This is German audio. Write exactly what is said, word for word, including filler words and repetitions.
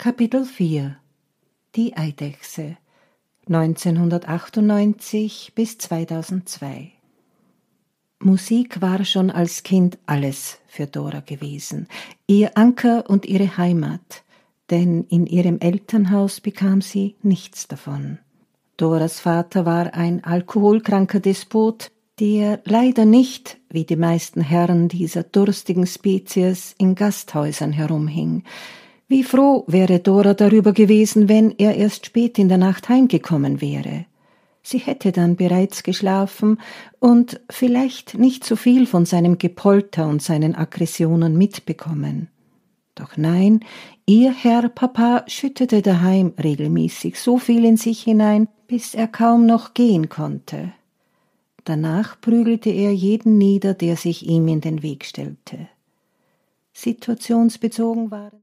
Kapitel vier Die Eidechse neunzehnhundertachtundneunzig bis zweitausendzwei. Musik war schon als Kind alles für Dora gewesen, ihr Anker und ihre Heimat, denn in ihrem Elternhaus bekam sie nichts davon. Doras Vater war ein alkoholkranker Despot, der leider nicht, wie die meisten Herren dieser durstigen Spezies, in Gasthäusern herumhing. Wie froh wäre Dora darüber gewesen, wenn er erst spät in der Nacht heimgekommen wäre. Sie hätte dann bereits geschlafen und vielleicht nicht so viel von seinem Gepolter und seinen Aggressionen mitbekommen. Doch nein, ihr Herr Papa schüttete daheim regelmäßig so viel in sich hinein, bis er kaum noch gehen konnte. Danach prügelte er jeden nieder, der sich ihm in den Weg stellte. Situationsbezogen waren